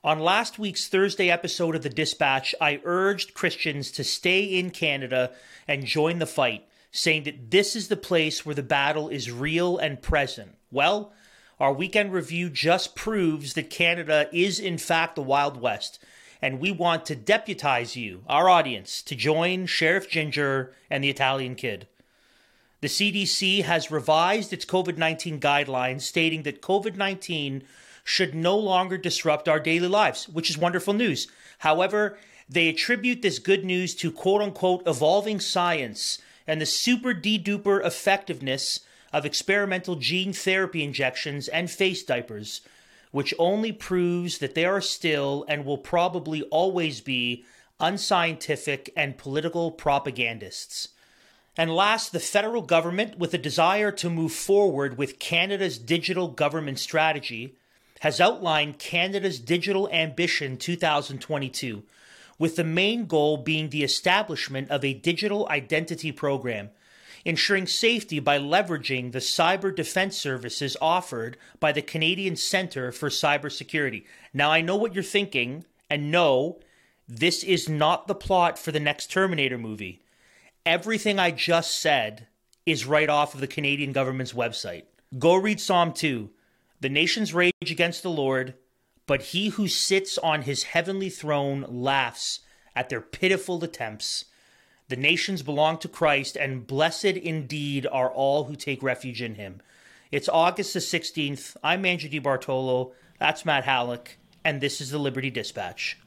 On last week's Thursday episode of The Dispatch, I urged Christians to stay in Canada and join the fight, saying that this is the place where the battle is real and present. Well, our weekend review just proves that Canada is in fact the Wild West, and we want to deputize you, our audience, to join Sheriff Ginger and the Italian Kid. The CDC has revised its COVID-19 guidelines, stating that COVID-19 should no longer disrupt our daily lives, which is wonderful news. However, they attribute this good news to quote-unquote evolving science and the super-de-duper effectiveness of experimental gene therapy injections and face diapers, which only proves that they are still and will probably always be unscientific and political propagandists. And last, the federal government, with a desire to move forward with Canada's digital government strategy, has outlined Canada's Digital Ambition 2022, with the main goal being the establishment of a digital identity program, ensuring safety by leveraging the cyber defense services offered by the Canadian Centre for Cybersecurity. Now, I know what you're thinking, and no, this is not the plot for the next Terminator movie. Everything I just said is right off of the Canadian government's website. Go read Psalm 2. The nations rage against the Lord, but he who sits on his heavenly throne laughs at their pitiful attempts. The nations belong to Christ, and blessed indeed are all who take refuge in him. It's August the 16th. I'm Andrew DiBartolo. That's Matt Halleck, and this is the Liberty Dispatch.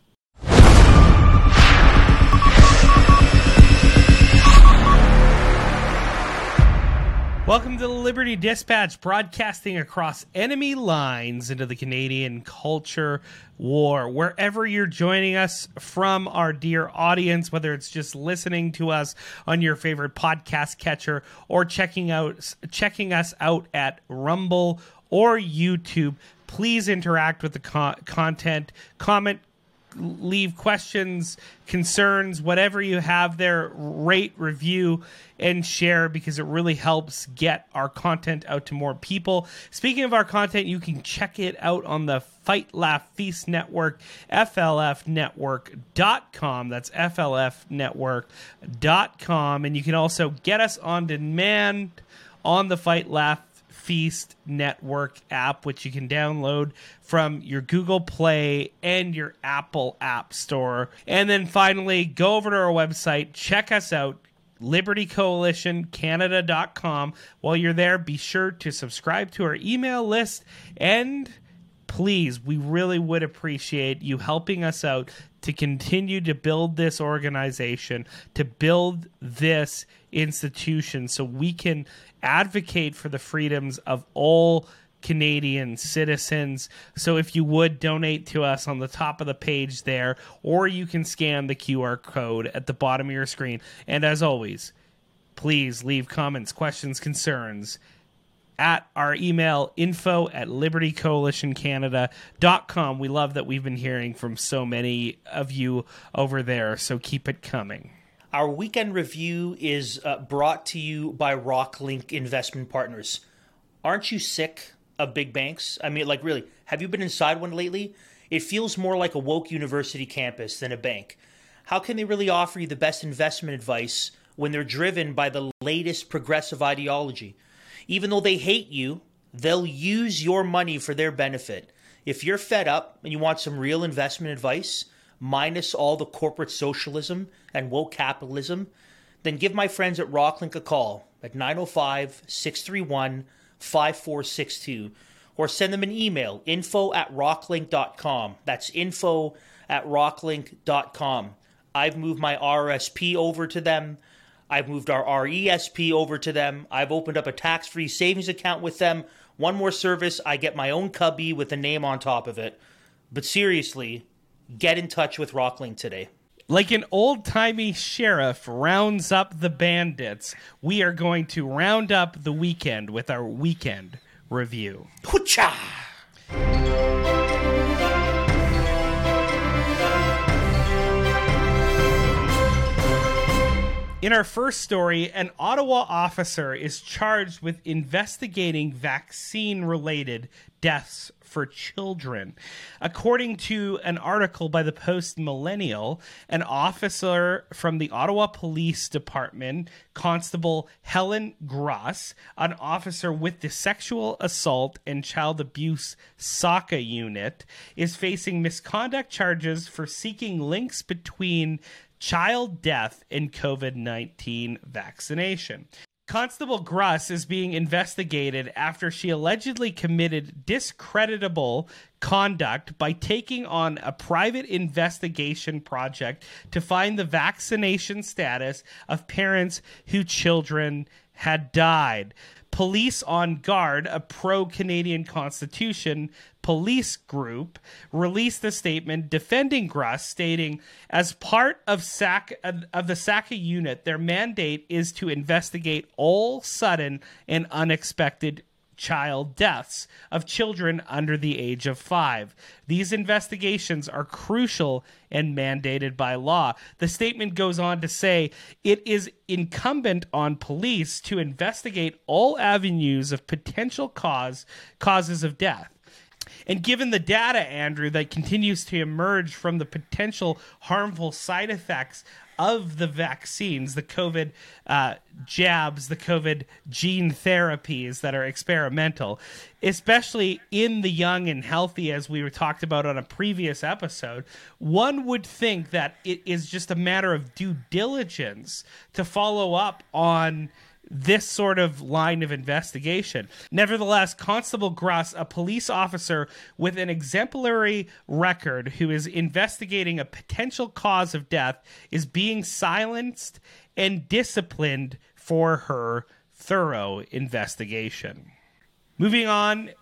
Welcome to the Liberty Dispatch, broadcasting across enemy lines into the Canadian culture war. Wherever you're joining us from, our dear audience, whether it's just listening to us on your favorite podcast catcher or checking us out at Rumble or YouTube, please interact with the content, comment, leave questions, concerns, whatever you have there, rate, review, and share, because it really helps get our content out to more people. Speaking of our content, you can check it out on the Fight Laugh Feast Network, flfnetwork.com. That's flfnetwork.com. And you can also get us on demand on the Fight Laugh Feast Network app, which you can download from your Google Play and your Apple App Store. And then finally, go over to our website, check us out, libertycoalitioncanada.com. While you're there, be sure to subscribe to our email list, and please, we really would appreciate you helping us out to continue to build this organization, to build this institution, so we can advocate for the freedoms of all Canadian citizens. So if you would donate to us on the top of the page there, or you can scan the QR code at the bottom of your screen. And as always, please leave comments, questions, concerns at our email, info@libertycoalitioncanada.com. We love that we've been hearing from so many of you over there, so keep it coming. Our weekend review is brought to you by Rocklink Investment Partners. Aren't you sick of big banks? I mean, like, really, have you been inside one lately? It feels more like a woke university campus than a bank. How can they really offer you the best investment advice when they're driven by the latest progressive ideology? Even though they hate you, they'll use your money for their benefit. If you're fed up and you want some real investment advice, minus all the corporate socialism and woke capitalism, then give my friends at Rocklink a call at 905-631-5462, or send them an email, info@rocklink.com. That's info@rocklink.com. I've moved my RSP over to them. I've moved our RESP over to them. I've opened up a tax-free savings account with them. One more service, I get my own cubby with a name on top of it. But seriously, get in touch with Rocklink today. Like an old-timey sheriff rounds up the bandits, we are going to round up the weekend with our weekend review. Hoocha! In our first story, an Ottawa officer is charged with investigating vaccine-related deaths for children. According to an article by the Post Millennial, an officer from the Ottawa Police Department, Constable Helen Gross, an officer with the Sexual Assault and Child Abuse SOCA unit, is facing misconduct charges for seeking links between child death and COVID-19 vaccination. Constable Gruss is being investigated after she allegedly committed discreditable conduct by taking on a private investigation project to find the vaccination status of parents whose children had died. Police on Guard, a pro-Canadian Constitution police group, released a statement defending Gruss, stating, as part of the SACA unit, their mandate is to investigate all sudden and unexpected child deaths of children under the age of 5. These investigations are crucial and mandated by law. The statement goes on to say it is incumbent on police to investigate all avenues of potential causes of death. And given the data, Andrew, that continues to emerge from the potential harmful side effects of the vaccines, the COVID jabs, the COVID gene therapies that are experimental, especially in the young and healthy, as we were talked about on a previous episode, one would think that it is just a matter of due diligence to follow up on this sort of line of investigation. Nevertheless, Constable Gruss, a police officer with an exemplary record who is investigating a potential cause of death, is being silenced and disciplined for her thorough investigation. Moving on,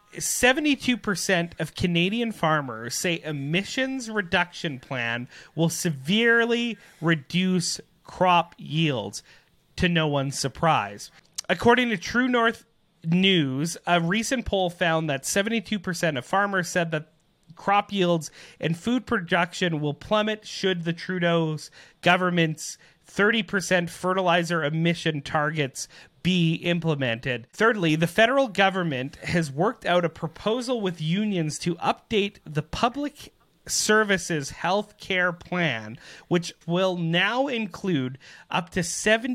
72% of Canadian farmers say emissions reduction plan will severely reduce crop yields, to no one's surprise. According to True North News, a recent poll found that 72% of farmers said that crop yields and food production will plummet should the Trudeau's government's 30% fertilizer emission targets be implemented. Thirdly, the federal government has worked out a proposal with unions to update the public services health care plan, which will now include up to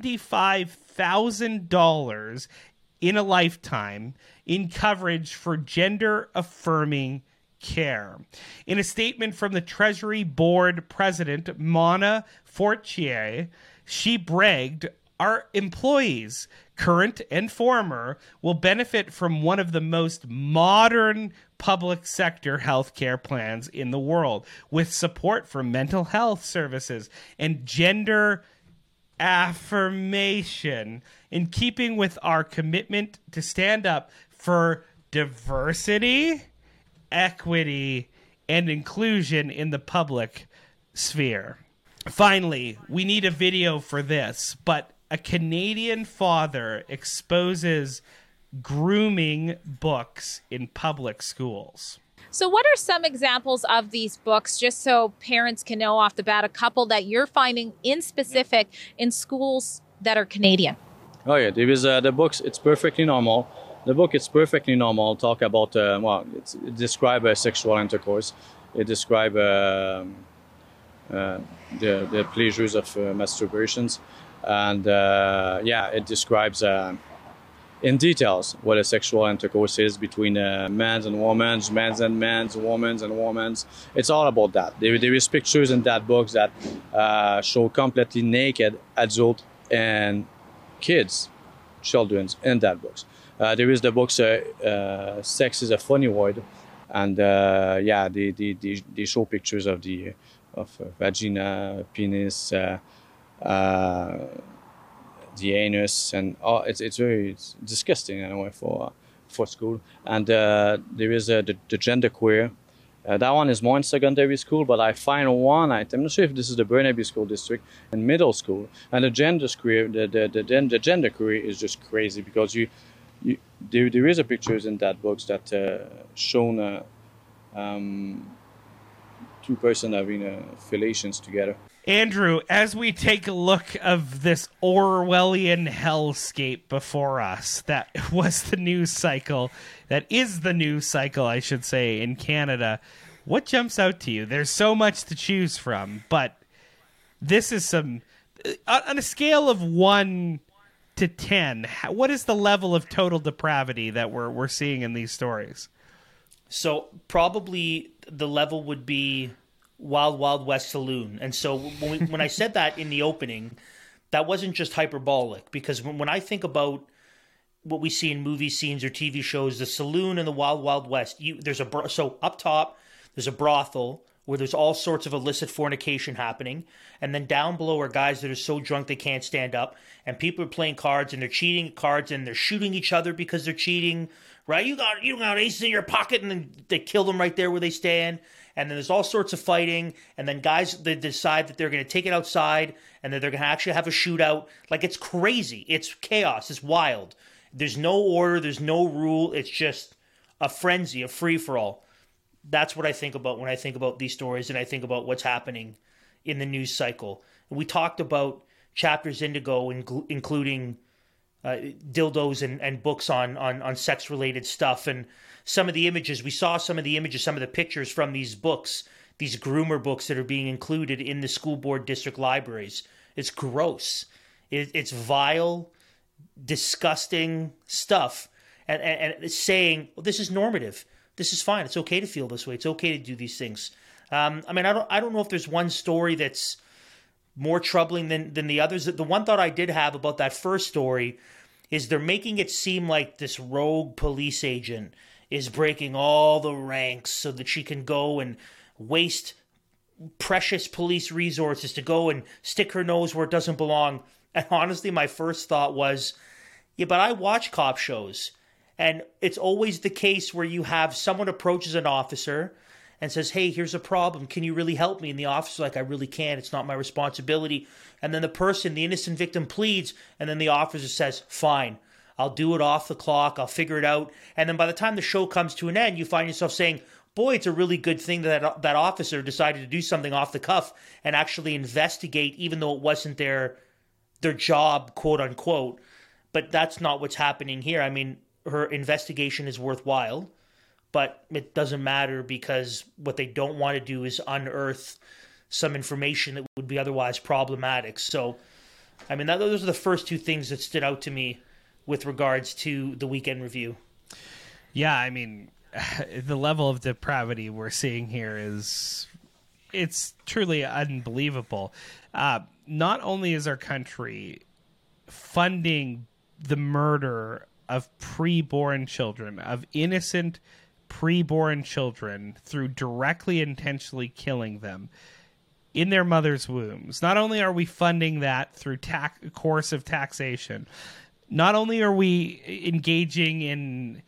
$75,000 in a lifetime in coverage for gender affirming care. In a statement from the Treasury Board President, Mona Fortier, she bragged, "Our employees, current and former, will benefit from one of the most modern public sector healthcare plans in the world, with support for mental health services and gender affirmation, in keeping with our commitment to stand up for diversity, equity, and inclusion in the public sphere." Finally, we need a video for this, but a Canadian father exposes grooming books in public schools. So what are some examples of these books, just so parents can know off the bat, a couple that you're finding in specific in schools that are Canadian? Oh yeah, there is the books, It's Perfectly Normal. The book, It's Perfectly Normal, talk about, it describe sexual intercourse. It describe the pleasures of masturbations. And it describes in details what a sexual intercourse is between men and women, men and men, women and women. It's all about that. There is pictures in that book that show completely naked adult and kids, children in that book. There is the book Sex is a Funny Word, and they show pictures of vagina, penis, the anus, and it's very disgusting anyway for school. And there is the gender queer. That one is more in secondary school, but I find one. I'm not sure if this is the Burnaby School District in middle school. And the gender queer, the gender queer is just crazy, because there is a pictures in that book that shown two person having relations together. Andrew, as we take a look of this Orwellian hellscape before us, that was the news cycle, that is the news cycle, I should say, in Canada, what jumps out to you? There's so much to choose from, but this is some, on a scale of 1 to 10, what is the level of total depravity that we're seeing in these stories? So probably the level would be Wild Wild West Saloon. And so when I said that in the opening, that wasn't just hyperbolic, because when I think about what we see in movie scenes or TV shows, the saloon and the Wild Wild West, so up top, there's a brothel where there's all sorts of illicit fornication happening. And then down below are guys that are so drunk they can't stand up. And people are playing cards and they're cheating at cards and they're shooting each other because they're cheating. Right? You got aces in your pocket, and then they kill them right there where they stand. And then there's all sorts of fighting. And then guys, they decide that they're going to take it outside and that they're going to actually have a shootout. Like, it's crazy. It's chaos. It's wild. There's no order. There's no rule. It's just a frenzy, a free-for-all. That's what I think about when I think about these stories, and I think about what's happening in the news cycle. And we talked about Chapters Indigo, including dildos and books on sex-related stuff. And some of the images, we saw some of the pictures from these books, these groomer books that are being included in the school board district libraries. It's gross. It's vile, disgusting stuff. And it's saying, well, this is normative. This is fine. It's okay to feel this way. It's okay to do these things. I don't know if there's one story that's more troubling than the others. The one thought I did have about that first story is they're making it seem like this rogue police agent is breaking all the ranks so that she can go and waste precious police resources to go and stick her nose where it doesn't belong. And honestly, my first thought was, yeah, but I watch cop shows. And it's always the case where you have someone approaches an officer and says, hey, here's a problem. Can you really help me? And the officer's like, I really can't. It's not my responsibility. And then the innocent victim pleads. And then the officer says, fine, I'll do it off the clock. I'll figure it out. And then by the time the show comes to an end, you find yourself saying, boy, it's a really good thing that that officer decided to do something off the cuff and actually investigate, even though it wasn't their job, quote unquote. But that's not what's happening here. I mean, her investigation is worthwhile, but it doesn't matter because what they don't want to do is unearth some information that would be otherwise problematic. So, I mean, those are the first two things that stood out to me with regards to the Weekend Review. Yeah, I mean, the level of depravity we're seeing here it's truly unbelievable. Not only is our country funding the murder of preborn children, of innocent preborn children, through directly intentionally killing them in their mother's wombs. Not only are we funding that through coercive taxation, not only are we engaging in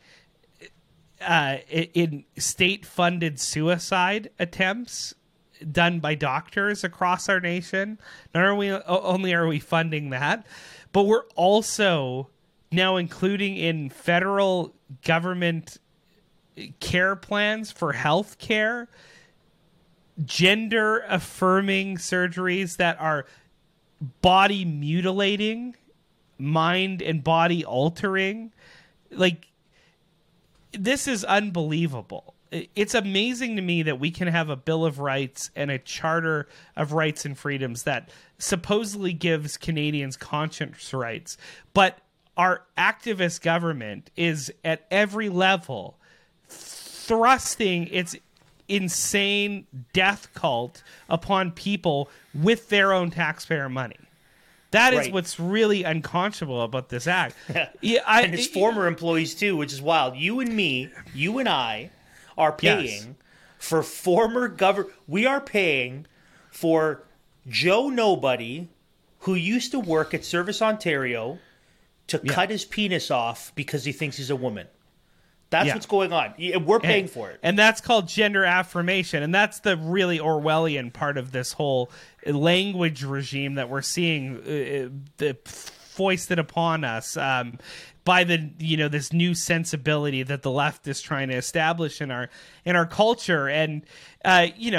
state-funded suicide attempts done by doctors across our nation, not only are we funding that, but we're also now including in federal government care plans for health care, gender affirming surgeries that are body mutilating, mind and body altering. Like, this is unbelievable. It's amazing to me that we can have a Bill of Rights and a Charter of Rights and Freedoms that supposedly gives Canadians conscience rights, but our activist government is at every level thrusting its insane death cult upon people with their own taxpayer money. That is what's really unconscionable about this act. Yeah, and its former employees too, which is wild. You and I are paying for former government. We are paying for Joe Nobody, who used to work at Service Ontario, to cut his penis off because he thinks he's a woman. That's what's going on. We're paying for it. And that's called gender affirmation. And that's the really Orwellian part of this whole language regime that we're seeing foisted upon us by this new sensibility that the left is trying to establish in our culture. And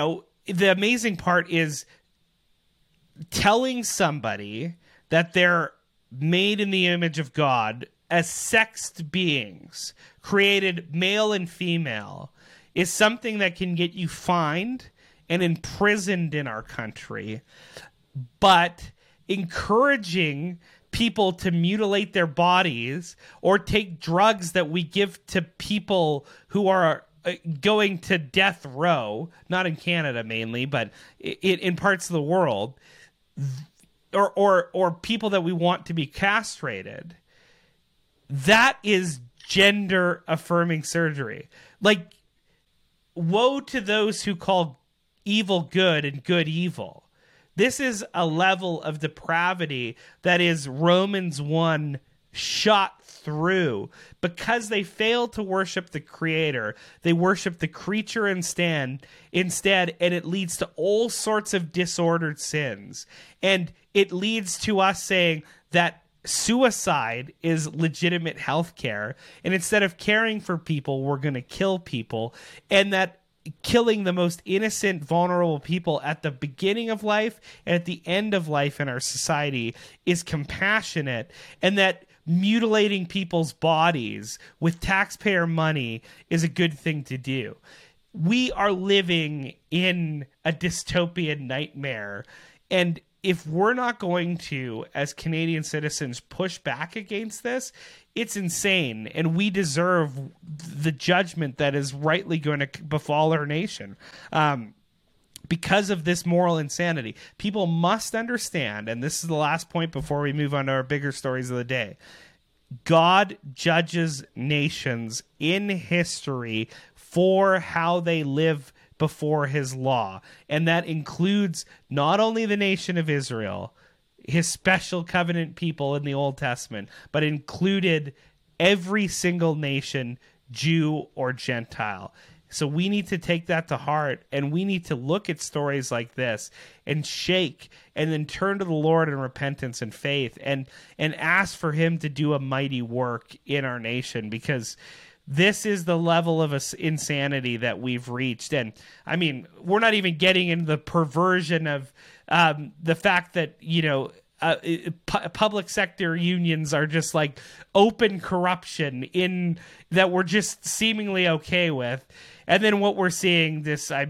the amazing part is telling somebody that they're made in the image of God as sexed beings, created male and female, is something that can get you fined and imprisoned in our country. But encouraging people to mutilate their bodies or take drugs that we give to people who are going to death row, not in Canada mainly, but in parts of the world, or people that we want to be castrated, that is gender affirming surgery. Like, woe to those who call evil good and good evil. This is a level of depravity that is Romans 1 shot through. Because they fail to worship the Creator, they worship the creature instead, and it leads to all sorts of disordered sins. And it leads to us saying that suicide is legitimate health care, and instead of caring for people, we're going to kill people, and that killing the most innocent, vulnerable people at the beginning of life and at the end of life in our society is compassionate, and that mutilating people's bodies with taxpayer money is a good thing to do. We are living in a dystopian nightmare, and if we're not going to, as Canadian citizens, push back against this, it's insane, and we deserve the judgment that is rightly going to befall our nation because of this moral insanity. People must understand, and this is the last point before we move on to our bigger stories of the day, God judges nations in history for how they live before his law, and that includes not only the nation of Israel, his special covenant people in the Old Testament, but included every single nation, Jew or Gentile. So we need to take that to heart, and we need to look at stories like this and shake, and then turn to the Lord in repentance and faith, and ask for him to do a mighty work in our nation, because this is the level of insanity that we've reached. And I mean, we're not even getting into the perversion of the fact that, public sector unions are just like open corruption in that we're just seemingly okay with. And then what we're seeing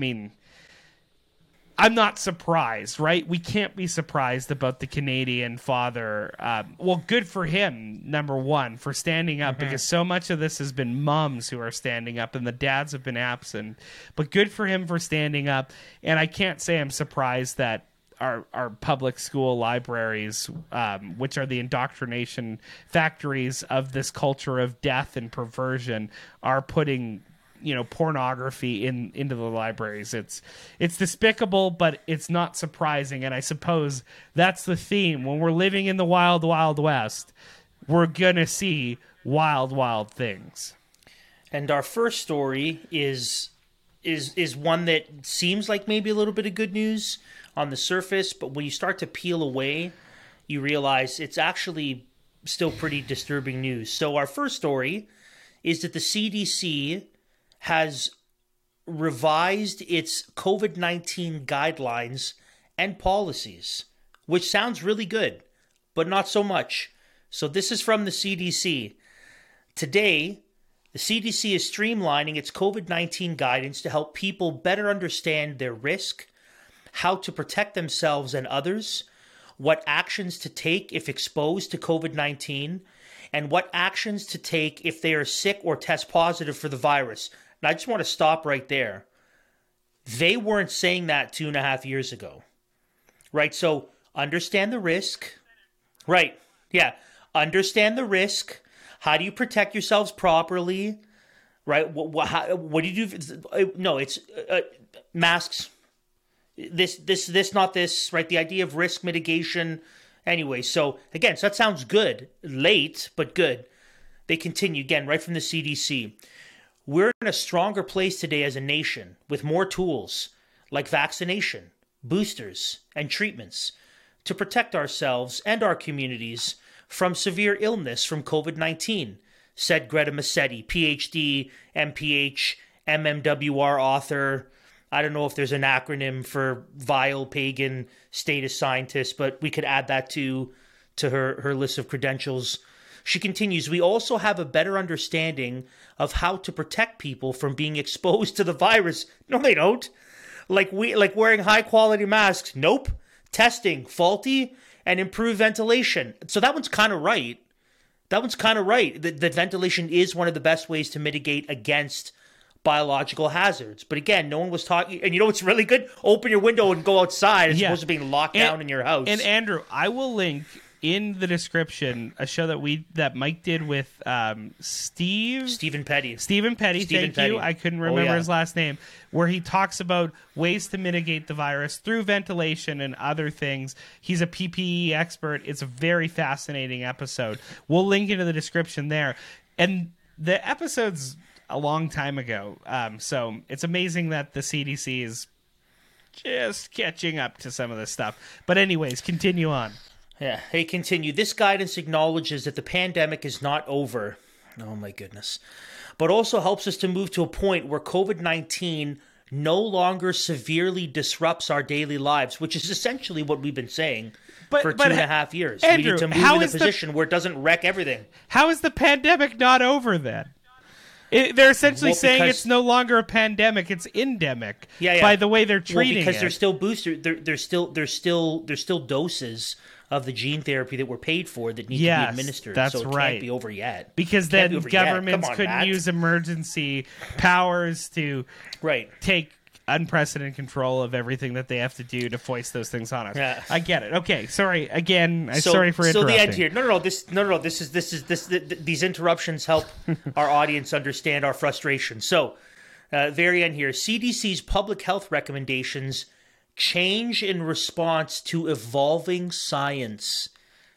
I'm not surprised, right? We can't be surprised about the Canadian father. Well, good for him, number one, for standing up, because so much of this has been moms who are standing up and the dads have been absent. But good for him for standing up. And I can't say I'm surprised that our public school libraries, which are the indoctrination factories of this culture of death and perversion, are putting pornography into the libraries. It's despicable, but it's not surprising. And I suppose that's the theme. When we're living in the wild, wild west, we're gonna see wild, wild things. And our first story is one that seems like maybe a little bit of good news on the surface, but when you start to peel away, you realize it's actually still pretty disturbing news. So our first story is that the CDC has revised its COVID-19 guidelines and policies, which sounds really good, but not so much. So this is from the CDC. Today, the CDC is streamlining its COVID-19 guidance to help people better understand their risk, how to protect themselves and others, what actions to take if exposed to COVID-19, and what actions to take if they are sick or test positive for the virus. And I just want to stop right there. They weren't saying that 2.5 years ago, right? So understand the risk, right? Yeah, understand the risk. How do you protect yourselves properly, right? What do you do? No, it's masks. This, not this, right? The idea of risk mitigation. Anyway, so again, so that sounds good. Late, but good. They continue again, right from the CDC. We're in a stronger place today as a nation with more tools like vaccination, boosters, and treatments to protect ourselves and our communities from severe illness from COVID-19, said Greta Massetti, PhD, MPH, MMWR author, I don't know if there's an acronym for vile pagan status scientist, but we could add that to her list of credentials. She continues, we also have a better understanding of how to protect people from being exposed to the virus. No, they don't. Like wearing high quality masks. Nope. Testing, faulty, and improved ventilation. So that one's kind of right. That ventilation is one of the best ways to mitigate against biological hazards. But again, no one was talking. And you know what's really good? Open your window and go outside as opposed to being locked down in your house. And Andrew, I will link in the description a show that Mike did with Stephen Petty. Thank you. I couldn't remember his last name. Where he talks about ways to mitigate the virus through ventilation and other things. He's a PPE expert. It's a very fascinating episode. We'll link into the description there. And the episode's a long time ago, so it's amazing that the CDC is just catching up to some of this stuff. But anyways, continue on. Yeah, hey, continue. This guidance acknowledges that the pandemic is not over. Oh, my goodness. But also helps us to move to a point where COVID-19 no longer severely disrupts our daily lives, which is essentially what we've been saying for 2.5 years. Andrew, we need to move in a position where it doesn't wreck everything. How is the pandemic not over then? They're essentially saying it's no longer a pandemic; it's endemic. By the way they're treating it, because there's still boosters. There's still doses of the gene therapy that were paid for that need to be administered. That's so it can't be over yet. Because then governments couldn't use emergency powers to take unprecedented control of everything that they have to do to foist those things on us. Yeah. I get it. Okay, sorry again. Sorry for interrupting. So the end here. No. These interruptions help our audience understand our frustration. So, very end here. CDC's public health recommendations change in response to evolving science.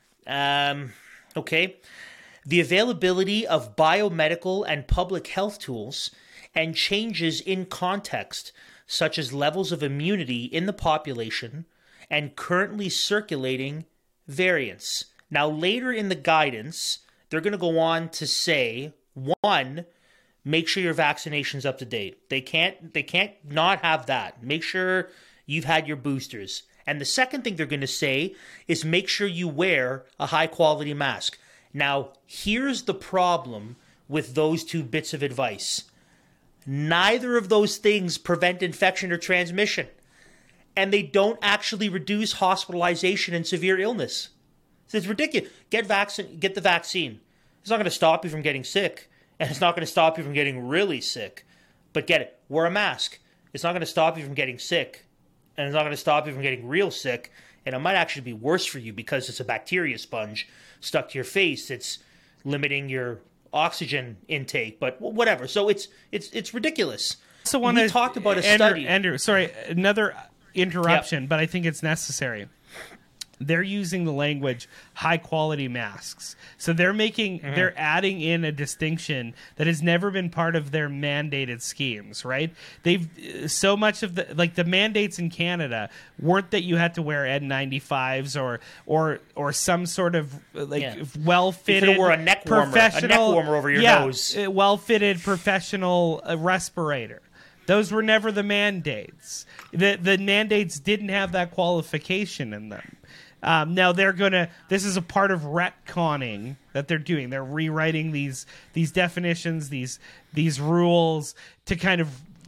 Okay. The availability of biomedical and public health tools and changes in context, such as levels of immunity in the population and currently circulating variants. Now, later in the guidance, they're going to go on to say, one, make sure your vaccination's up to date. They can't not have that. Make sure you've had your boosters. And the second thing they're going to say is make sure you wear a high-quality mask. Now, here's the problem with those two bits of advice. Neither of those things prevent infection or transmission. And they don't actually reduce hospitalization and severe illness. So it's ridiculous. Get the vaccine. It's not going to stop you from getting sick. And it's not going to stop you from getting really sick. But get it. Wear a mask. It's not going to stop you from getting sick. And it's not going to stop you from getting real sick. And it might actually be worse for you because it's a bacteria sponge stuck to your face. It's limiting your oxygen intake, but whatever. So it's ridiculous. So we talked about a study. Andrew, sorry, another interruption, but I think it's necessary. They're using the language high quality masks. So they're they're adding in a distinction that has never been part of their mandated schemes, right? So much of the mandates in Canada weren't that you had to wear N95s or some sort of well fitted, you could wear a neck warmer over your nose. Well fitted professional respirator. Those were never the mandates. The mandates didn't have that qualification in them. Now this is a part of retconning that they're doing. They're rewriting these definitions, these rules to kind of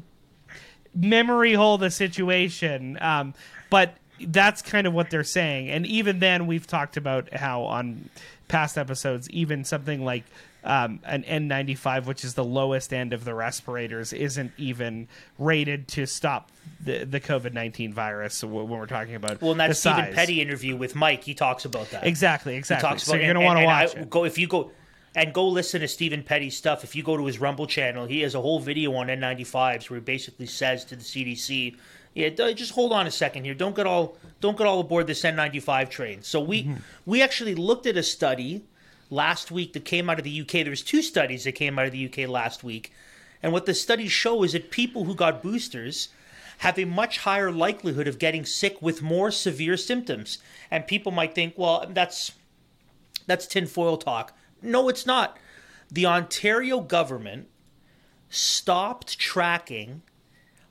memory hold the situation. But that's kind of what they're saying. And even then, we've talked about how on past episodes, even something like an N95, which is the lowest end of the respirators, isn't even rated to stop the COVID-19 virus when we're talking about in that the Stephen size. Petty interview with Mike, he talks about that. Exactly. He talks so about, you're going to want to watch it. If you go listen to Stephen Petty's stuff. If you go to his Rumble channel, he has a whole video on N95s where he basically says to the CDC, just hold on a second here. Don't get all aboard this N95 train. So we actually looked at a study last week that came out of the UK. There was 2 studies that came out of the UK last week. And what the studies show is that people who got boosters have a much higher likelihood of getting sick with more severe symptoms. And people might think, well, that's tinfoil talk. No, it's not. The Ontario government stopped tracking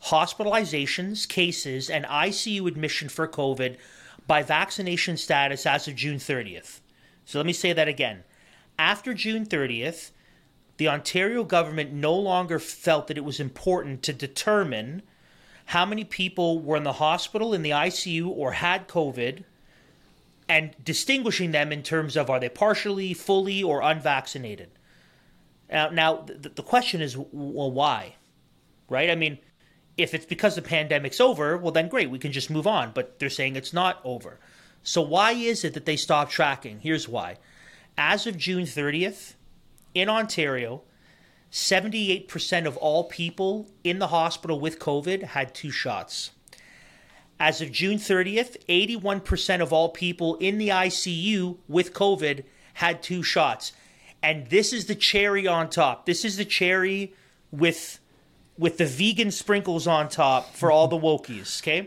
hospitalizations, cases, and ICU admission for COVID by vaccination status as of June 30th. So let me say that again. After June 30th, the Ontario government no longer felt that it was important to determine how many people were in the hospital, in the ICU, or had COVID, and distinguishing them in terms of are they partially, fully, or unvaccinated. Now the question is, well, why? Right? I mean, if it's because the pandemic's over, well, then great, we can just move on. But they're saying it's not over. So why is it that they stopped tracking? Here's why. As of June 30th, in Ontario, 78% of all people in the hospital with COVID had 2 shots. As of June 30th, 81% of all people in the ICU with COVID had 2 shots. And this is the cherry on top. This is the cherry with the vegan sprinkles on top for all the wokies, okay?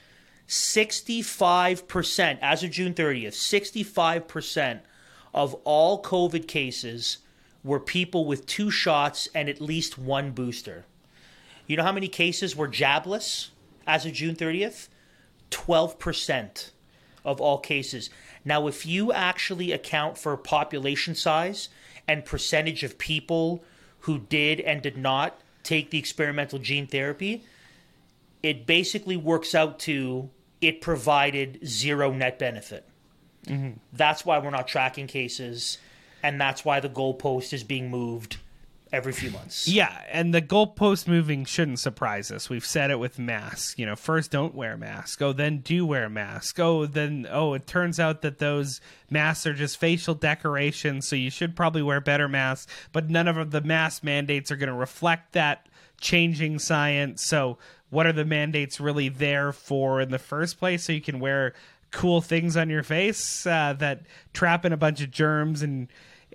65%, as of June 30th, 65% of all COVID cases were people with 2 shots and at least 1 booster. You know how many cases were jabless as of June 30th? 12% of all cases. Now, if you actually account for population size and percentage of people who did and did not take the experimental gene therapy, it basically works out to it provided 0 net benefit. Mm-hmm. That's why we're not tracking cases, and that's why the goalpost is being moved every few months. Yeah, and the goalpost moving shouldn't surprise us. We've said it with masks. First don't wear a mask. Oh, then do wear a mask. It turns out that those masks are just facial decorations, so you should probably wear better masks. But none of the mask mandates are going to reflect that changing science. So what are the mandates really there for in the first place? So you can wear cool things on your face that trap in a bunch of germs and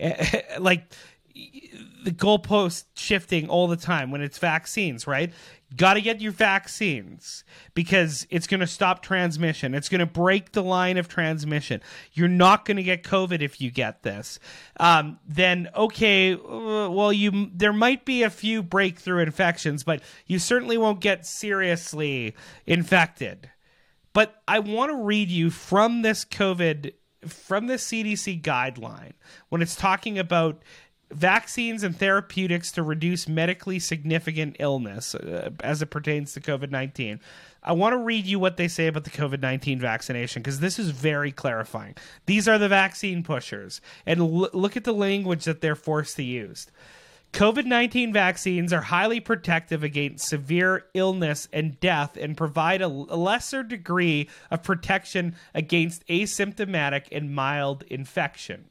the goalpost shifting all the time when it's vaccines, right? Got to get your vaccines because it's going to stop transmission. It's going to break the line of transmission. You're not going to get COVID if you get this. Then, okay, there might be a few breakthrough infections, but you certainly won't get seriously infected. But I want to read you from this CDC guideline when it's talking about vaccines and therapeutics to reduce medically significant illness as it pertains to COVID-19. I want to read you what they say about the COVID-19 vaccination because this is very clarifying. These are the vaccine pushers. And look at the language that they're forced to use. COVID-19 vaccines are highly protective against severe illness and death and provide a lesser degree of protection against asymptomatic and mild infection.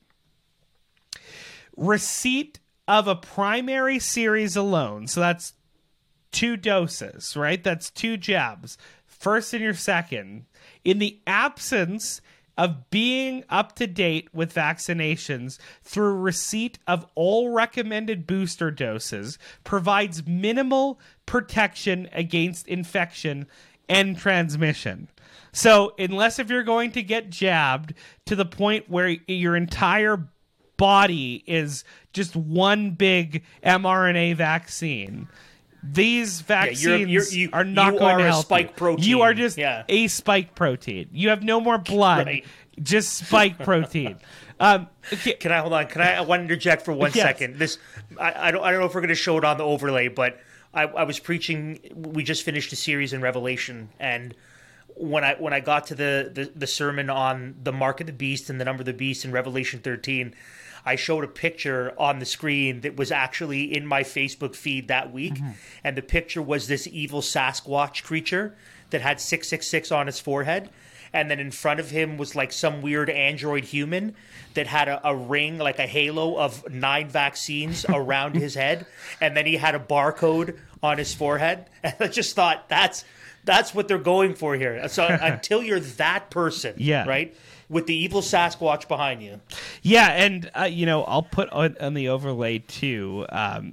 Receipt of a primary series alone, so that's 2 doses, right? That's 2 jabs, first and your second, in the absence of being up to date with vaccinations through receipt of all recommended booster doses provides minimal protection against infection and transmission. So unless if you're going to get jabbed to the point where your entire body is just one big mRNA vaccine, these vaccines are not going to help spike protein. You are just a spike protein. You have no more blood, right. Just spike protein. Okay. Can I hold on? I want to interject for one second. This I don't know if we're going to show it on the overlay, but I was preaching. We just finished a series in Revelation, and when I got to the sermon on the mark of the beast and the number of the beast in Revelation 13. I showed a picture on the screen that was actually in my Facebook feed that week. Mm-hmm. And the picture was this evil Sasquatch creature that had 666 on his forehead. And then in front of him was like some weird android human that had a ring, like a halo of 9 vaccines around his head. And then he had a barcode on his forehead. And I just thought that's what they're going for here. So until you're that person, right? With the evil Sasquatch behind you. Yeah, and I'll put on the overlay too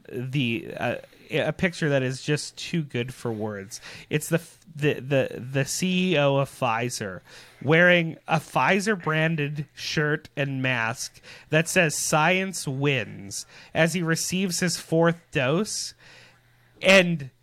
a picture that is just too good for words. It's the CEO of Pfizer wearing a Pfizer branded shirt and mask that says "Science wins" as he receives his 4th dose, and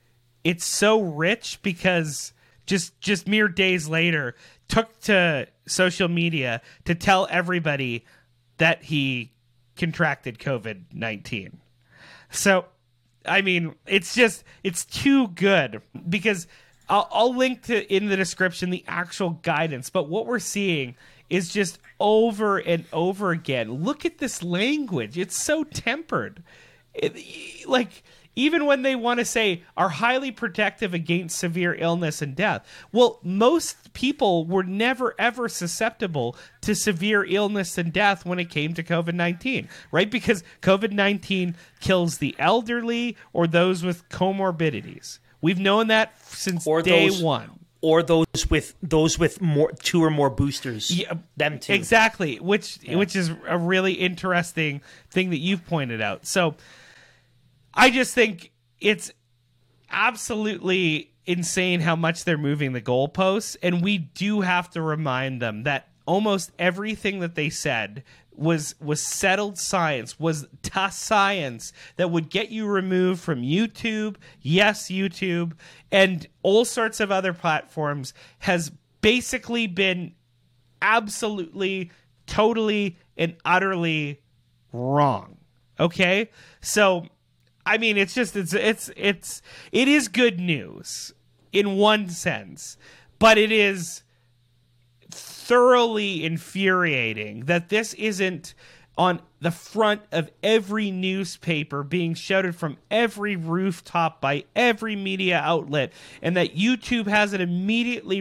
it's so rich because just mere days later took to social media to tell everybody that he contracted COVID-19. So, I mean, it's too good because I'll link to in the description the actual guidance, but what we're seeing is just over and over again. Look at this language. It's so tempered. Like, even when they want to say are highly protective against severe illness and death. Well, most people were never, ever susceptible to severe illness and death when it came to COVID-19, right? Because COVID-19 kills the elderly or those with comorbidities. We've known that since day one. Or those with more 2 or more boosters. Yeah, them too. Exactly, which is a really interesting thing that you've pointed out. So I just think it's absolutely insane how much they're moving the goalposts, and we do have to remind them that almost everything that they said was settled science, was tough science that would get you removed from YouTube, YouTube, and all sorts of other platforms, has basically been absolutely, totally, and utterly wrong. Okay? So, I mean, it is good news in one sense, but it is thoroughly infuriating that this isn't on the front of every newspaper being shouted from every rooftop by every media outlet, and that YouTube hasn't immediately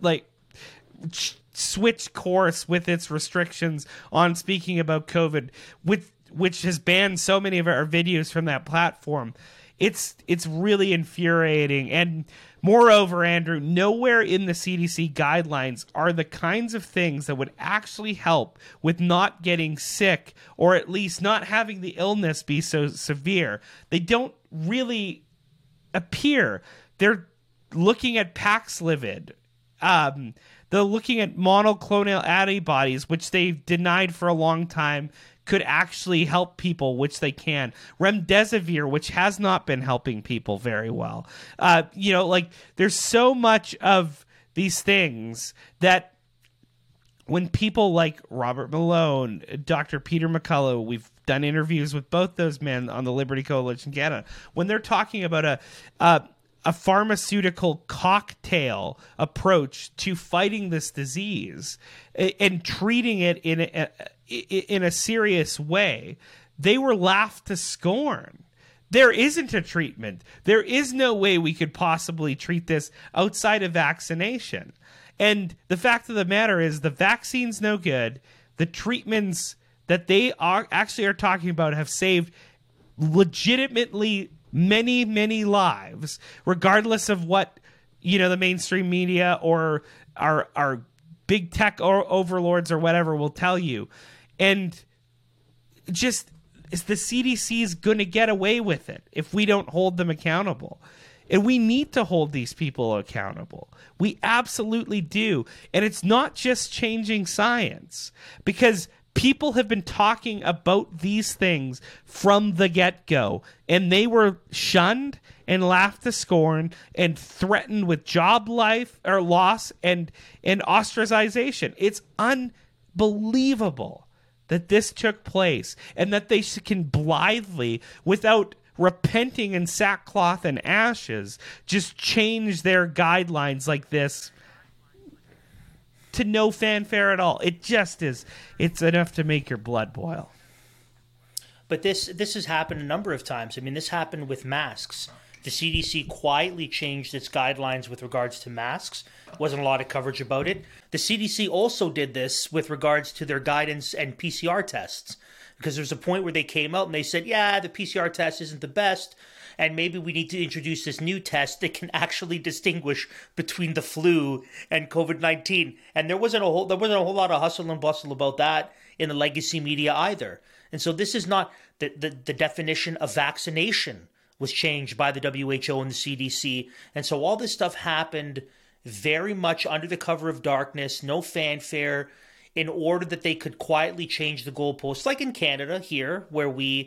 switched course with its restrictions on speaking about COVID, which has banned so many of our videos from that platform. It's really infuriating. And moreover, Andrew, nowhere in the CDC guidelines are the kinds of things that would actually help with not getting sick, or at least not having the illness be so severe. They don't really appear. They're looking at Paxlovid. They're looking at monoclonal antibodies, which they've denied for a long time could actually help people, which they can. Remdesivir, which has not been helping people very well. There's so much of these things that when people like Robert Malone, Dr. Peter McCullough, we've done interviews with both those men on the Liberty Coalition Canada, when they're talking about a pharmaceutical cocktail approach to fighting this disease and treating it in a serious way, they were laughed to scorn. There isn't a treatment. There is no way we could possibly treat this outside of vaccination. And the fact of the matter is the vaccine's no good. The treatments that they are talking about have saved legitimately many, many lives, regardless of what, the mainstream media or our big tech or overlords or whatever will tell you. And just the CDC is going to get away with it if we don't hold them accountable. And we need to hold these people accountable. We absolutely do. And it's not just changing science, because people have been talking about these things from the get-go, and they were shunned and laughed to scorn and threatened with job loss and ostracization. It's unbelievable that this took place, and that they can blithely, without repenting in sackcloth and ashes, just change their guidelines like this to no fanfare at all. It just is. It's enough to make your blood boil. But this has happened a number of times. I mean, this happened with masks. The CDC quietly changed its guidelines with regards to masks. Wasn't a lot of coverage about it. The CDC also did this with regards to their guidance and PCR tests, because there's a point where they came out and they said, yeah, the PCR test isn't the best, and maybe we need to introduce this new test that can actually distinguish between the flu and COVID-19. And there wasn't a whole lot of hustle and bustle about that in the legacy media either. And so this is not the definition of vaccination was changed by the WHO and the CDC. And so all this stuff happened very much under the cover of darkness, no fanfare, in order that they could quietly change the goalposts, like in Canada here, where we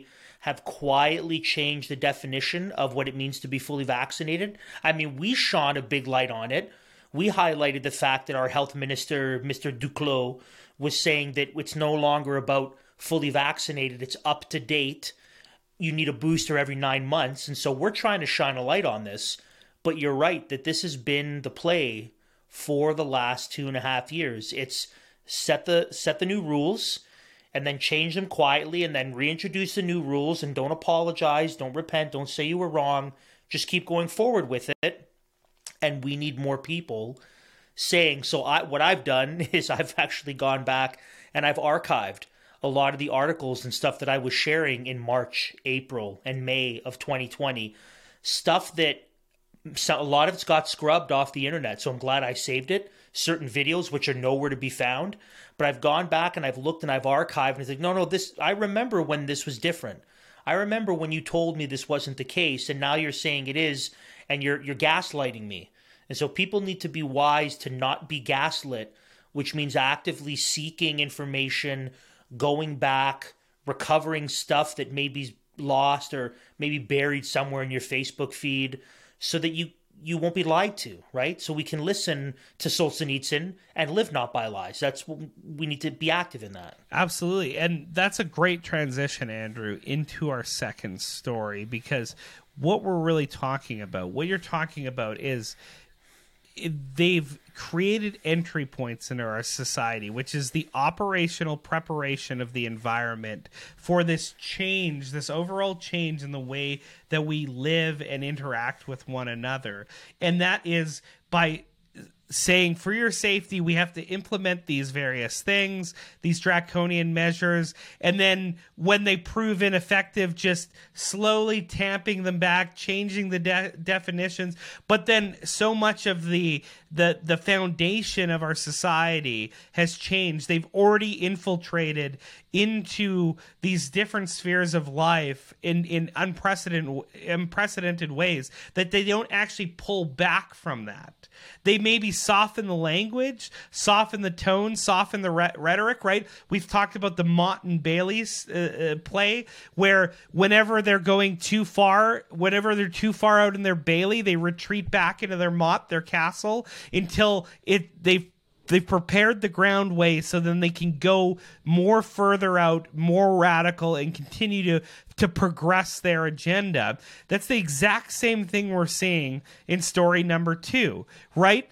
have quietly changed the definition of what it means to be fully vaccinated. I mean, we shone a big light on it. We highlighted the fact that our health minister, Mr. Duclos, was saying that it's no longer about fully vaccinated, it's up to date. You need a booster every 9 months. And so we're trying to shine a light on this. But you're right that this has been the play for the last 2.5 years. It's set the new rules and then change them quietly and then reintroduce the new rules and don't apologize, don't repent, don't say you were wrong. Just keep going forward with it. And we need more people saying, so what I've done is I've actually gone back and I've archived a lot of the articles and stuff that I was sharing in March, April, and May of 2020. Stuff that a lot of it's got scrubbed off the internet, so I'm glad I saved it. Certain videos which are nowhere to be found. But I've gone back and I've looked and I've archived and it's like, no, I remember when this was different. I remember when you told me this wasn't the case and now you're saying it is and you're gaslighting me. And so people need to be wise to not be gaslit, which means actively seeking information, going back, recovering stuff that may be lost or maybe buried somewhere in your Facebook feed so that you won't be lied to, right? So we can listen to Solzhenitsyn and live not by lies. That's what we need to be active in that. Absolutely. And that's a great transition, Andrew, into our second story, because what we're really talking about, what you're talking about is they've created entry points into our society, which is the operational preparation of the environment for this change, this overall change in the way that we live and interact with one another. And that is by saying, for your safety, we have to implement these various things, these draconian measures, and then when they prove ineffective, just slowly tamping them back, changing the definitions. But then so much of the foundation of our society has changed. They've already infiltrated into these different spheres of life in unprecedented ways that they don't actually pull back from that. They maybe soften the language, soften the tone, soften the rhetoric, right? We've talked about the Motte and Bailey's play, where whenever they're going too far, whenever they're too far out in their Bailey, they retreat back into their Motte, their castle, until they've prepared the ground way so then they can go more further out, more radical, and continue to progress their agenda. That's the exact same thing we're seeing in story number 2, right?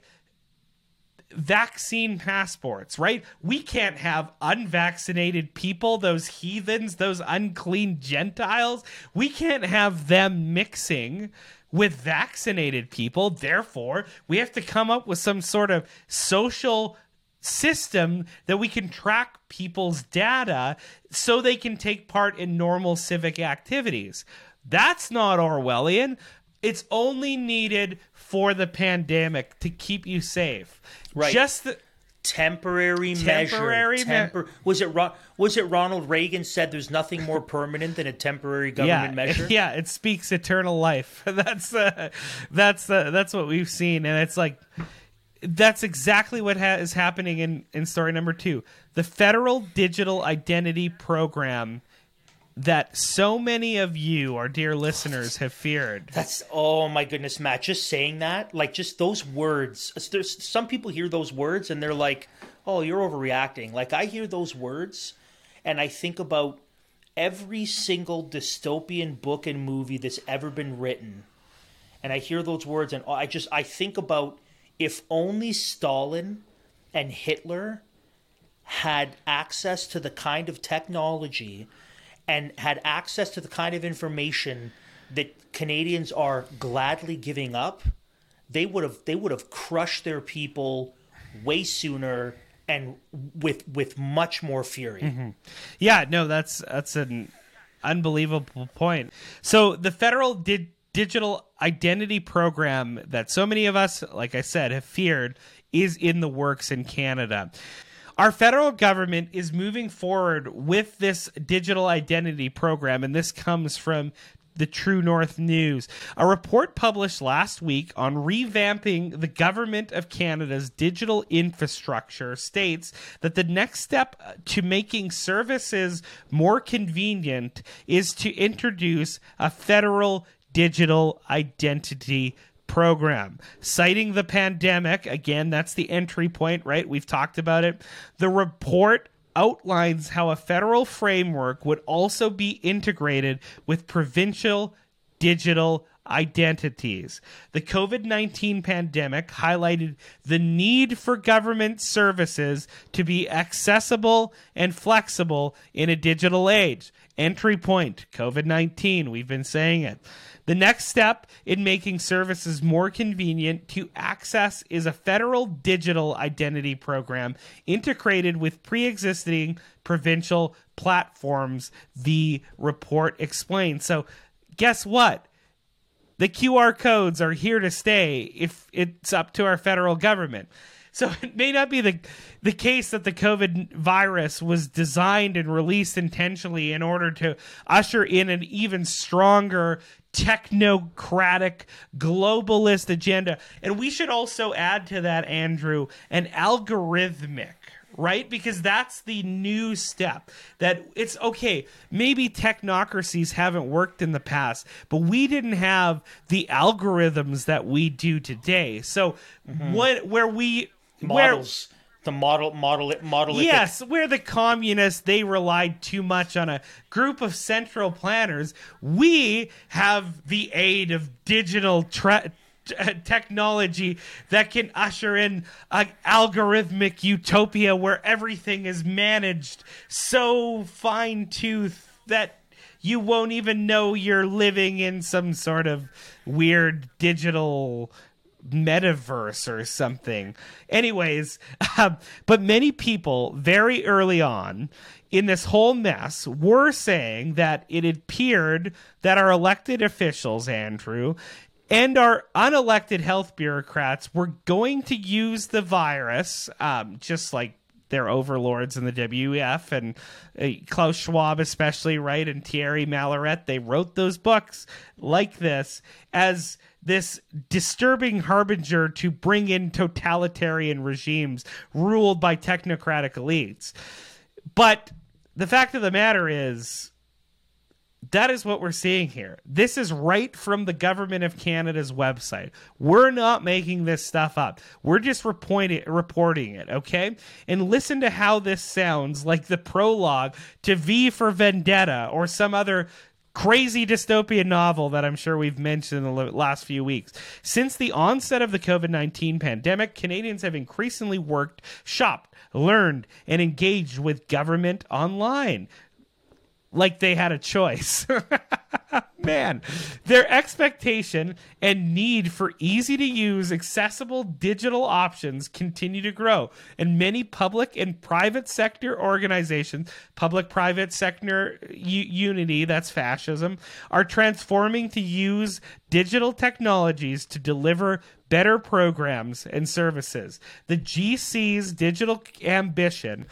Vaccine passports, right? We can't have unvaccinated people, those heathens, those unclean Gentiles. We can't have them mixing with vaccinated people. Therefore, we have to come up with some sort of social system that we can track people's data so they can take part in normal civic activities. That's not Orwellian. It's only needed for the pandemic to keep you safe. Right. Just the temporary measure. Was it Ronald Reagan said there's nothing more permanent than a temporary government measure? Yeah, it speaks eternal life. That's what we've seen, and it's like that's exactly what is happening in story number 2. The Federal Digital Identity Program that so many of you, our dear listeners, have feared. Oh my goodness, Matt, just saying that, like just those words, there's some people hear those words and they're like, oh, you're overreacting. Like I hear those words and I think about every single dystopian book and movie that's ever been written. And I hear those words and I think about if only Stalin and Hitler had access to the kind of technology and had access to the kind of information that Canadians are gladly giving up, they would have crushed their people way sooner and with much more fury. Mm-hmm. Yeah, no, that's an unbelievable point. So the Federal Digital Identity Program that so many of us, like I said, have feared is in the works in Canada. Our federal government is moving forward with this digital identity program, and this comes from the True North News. A report published last week on revamping the Government of Canada's digital infrastructure states that the next step to making services more convenient is to introduce a federal digital identity program. Citing the pandemic, again, that's the entry point, right? We've talked about it. The report outlines how a federal framework would also be integrated with provincial digital identities. The COVID-19 pandemic highlighted the need for government services to be accessible and flexible in a digital age. Entry point, COVID-19, we've been saying it. The next step in making services more convenient to access is a federal digital identity program integrated with pre-existing provincial platforms, the report explains. So guess what? The QR codes are here to stay if it's up to our federal government. So it may not be the case that the COVID virus was designed and released intentionally in order to usher in an even stronger technocratic globalist agenda. And we should also add to that, Andrew, an algorithmic, right? Because that's the new step. That it's okay, maybe technocracies haven't worked in the past, but we didn't have the algorithms that we do today. So models. The model. Yes, where the communists, they relied too much on a group of central planners. We have the aid of digital technology that can usher in an algorithmic utopia where everything is managed so fine-tooth that you won't even know you're living in some sort of weird digital metaverse or something. Anyways, but many people very early on in this whole mess were saying that it appeared that our elected officials, Andrew, and our unelected health bureaucrats were going to use the virus, just like their overlords in the WEF and Klaus Schwab especially, right, and Thierry Malaret. They wrote those books like this as this disturbing harbinger to bring in totalitarian regimes ruled by technocratic elites. But the fact of the matter is, that is what we're seeing here. This is right from the Government of Canada's website. We're not making this stuff up. We're just reporting it, okay? And listen to how this sounds like the prologue to V for Vendetta or some other crazy dystopian novel that I'm sure we've mentioned in the last few weeks. Since the onset of the COVID-19 pandemic, Canadians have increasingly worked, shopped, learned, and engaged with government online. Like they had a choice. Man, their expectation and need for easy-to-use, accessible digital options continue to grow, and many public and private sector organizations, public-private sector unity, that's fascism, are transforming to use digital technologies to deliver better programs and services. The GC's digital ambition,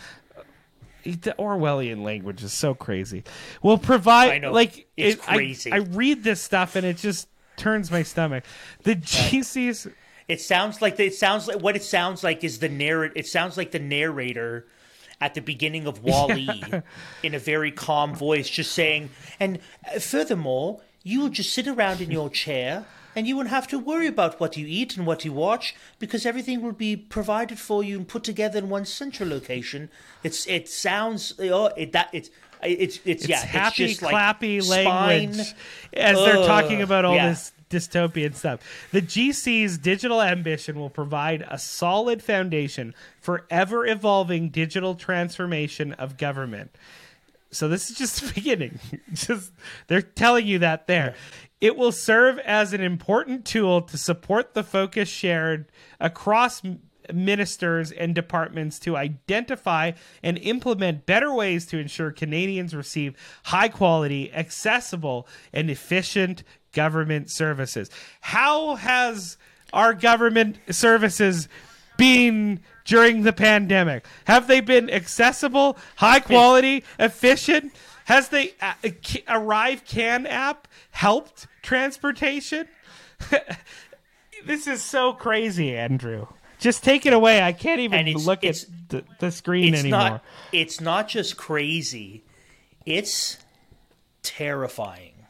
the Orwellian language is so crazy, will provide, I know. like, it's crazy. I read this stuff and it just turns my stomach. The GC's, it sounds like what it sounds like is it sounds like the narrator at the beginning of Wall-E in a very calm voice, just saying, and furthermore, you will just sit around in your chair and you won't have to worry about what you eat and what you watch, because everything will be provided for you and put together in one central location. It sounds it's happy, just clappy like language as they're talking about all this dystopian stuff. The GC's digital ambition will provide a solid foundation for ever-evolving digital transformation of government. So this is just the beginning. They're telling you that there. It will serve as an important tool to support the focus shared across ministers and departments to identify and implement better ways to ensure Canadians receive high quality, accessible, and efficient government services. How has our government services been during the pandemic? Have they been accessible, high quality, efficient? Has the Arrive Can app helped transportation? This is so crazy, Andrew. Just take it away. I can't even look at the screen anymore. It's not just crazy. It's terrifying.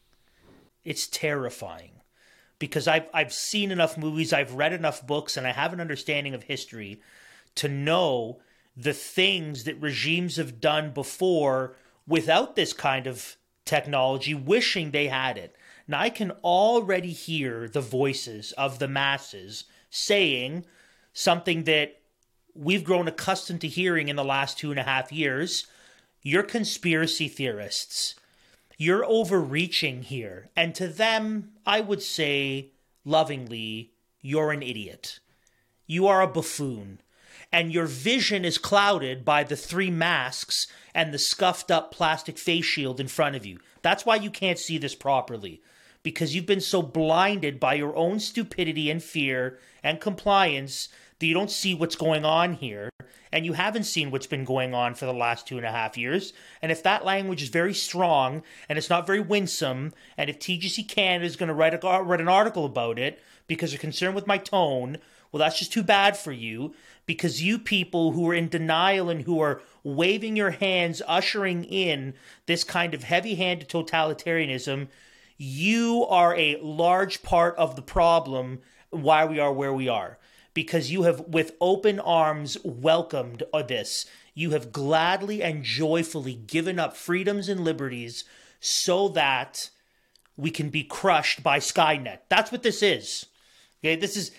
It's terrifying. Because I've seen enough movies, I've read enough books, and I have an understanding of history to know the things that regimes have done before without this kind of technology, wishing they had it. Now, I can already hear the voices of the masses saying something that we've grown accustomed to hearing in the last 2.5 years. You're conspiracy theorists. You're overreaching here. And to them, I would say, lovingly, you're an idiot. You are a buffoon. And your vision is clouded by the 3 masks and the scuffed up plastic face shield in front of you. That's why you can't see this properly. Because you've been so blinded by your own stupidity and fear and compliance that you don't see what's going on here. And you haven't seen what's been going on for the last 2.5 years. And if that language is very strong and it's not very winsome, and if TGC Canada is going to write an article about it because they're concerned with my tone, well, that's just too bad for you, because you people who are in denial and who are waving your hands, ushering in this kind of heavy-handed totalitarianism, you are a large part of the problem why we are where we are. Because you have, with open arms, welcomed this. You have gladly and joyfully given up freedoms and liberties so that we can be crushed by Skynet. That's what this is. Okay,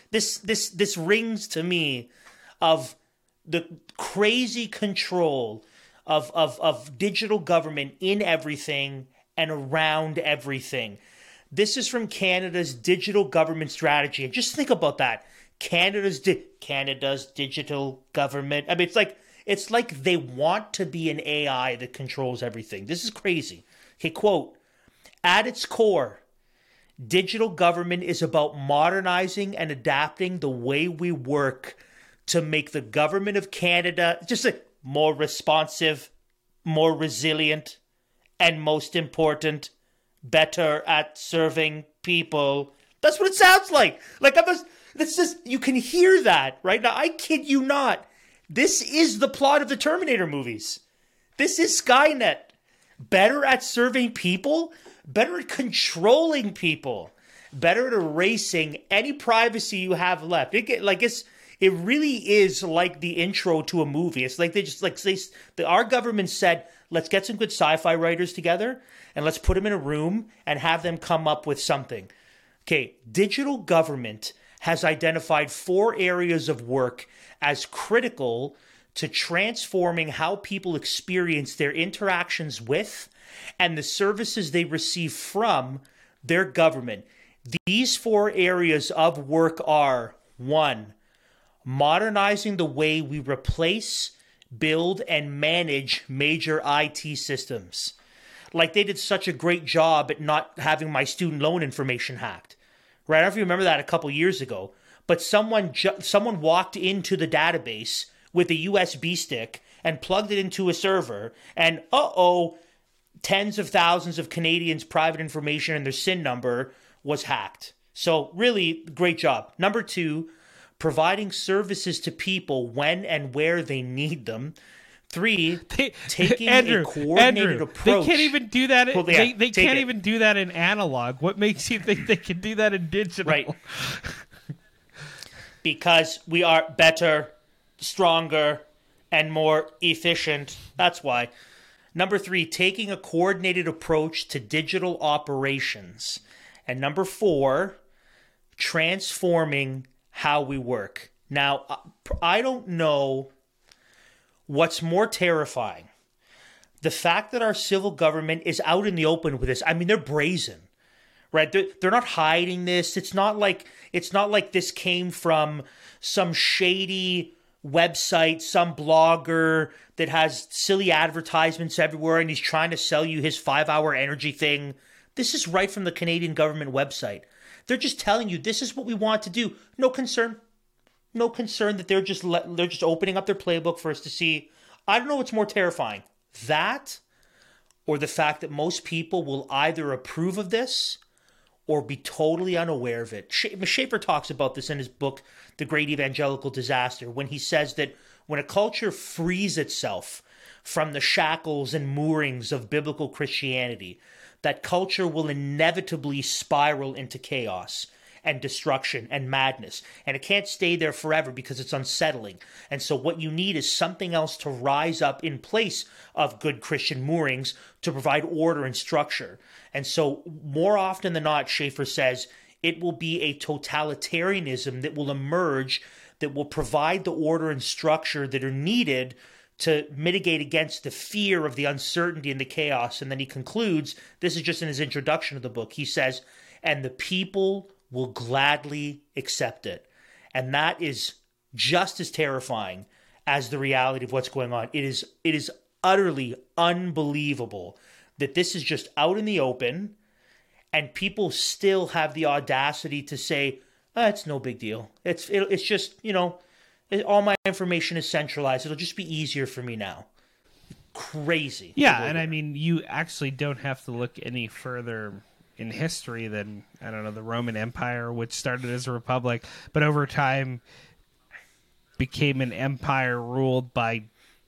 this rings to me of the crazy control of digital government in everything and around everything. This is from Canada's digital government strategy. And just think about that. Canada's digital government. I mean, it's like they want to be an AI that controls everything. This is crazy. Okay, quote, at its core, digital government is about modernizing and adapting the way we work to make the government of Canada just like more responsive, more resilient, and most important, better at serving people. That's what it sounds like. That's just, you can hear that right now. I kid you not. This is the plot of the Terminator movies. This is Skynet. Better at serving people, better at controlling people, better at erasing any privacy you have left. It really is like the intro to a movie. It's like our government said, let's get some good sci-fi writers together and let's put them in a room and have them come up with something. Okay, digital government has identified 4 areas of work as critical to transforming how people experience their interactions with and the services they receive from their government. These 4 areas of work are: 1, modernizing the way we replace, build, and manage major IT systems. Like they did such a great job at not having my student loan information hacked. Right? I don't know if you remember that a couple years ago, but someone walked into the database with a USB stick and plugged it into a server, and tens of thousands of Canadians' private information and their SIN number was hacked. So really, great job. Number 2, providing services to people when and where they need them. 3, taking a coordinated approach. They can't even do that. They can't even do that in analog. What makes you think they can do that in digital? Right. Because we are better, stronger, and more efficient. That's why. Number 3, taking a coordinated approach to digital operations. And number 4, transforming how we work. Now, I don't know what's more terrifying. The fact that our civil government is out in the open with this. I mean, they're brazen, right? They're not hiding this. It's not like this came from some shady website, some blogger that has silly advertisements everywhere and he's trying to sell you his 5-hour energy thing. This is right from the Canadian government website. They're just telling you this is what we want to do. No concern that they're just opening up their playbook for us to see. I don't know what's more terrifying, that or the fact that most people will either approve of this or be totally unaware of it. Schaeffer talks about this in his book, The Great Evangelical Disaster, when he says that when a culture frees itself from the shackles and moorings of biblical Christianity, that culture will inevitably spiral into chaos and destruction and madness. And it can't stay there forever because it's unsettling. And so what you need is something else to rise up in place of good Christian moorings to provide order and structure. And so more often than not, Schaeffer says, it will be a totalitarianism that will emerge that will provide the order and structure that are needed to mitigate against the fear of the uncertainty and the chaos. And then he concludes, this is just in his introduction of the book, he says, and the people will gladly accept it. And that is just as terrifying as the reality of what's going on. It is utterly unbelievable that this is just out in the open and people still have the audacity to say, oh, it's no big deal. It's just, all my information is centralized. It'll just be easier for me now. Crazy. Yeah, and I mean, you actually don't have to look any further in history than, I don't know, the Roman Empire, which started as a republic, but over time became an empire ruled by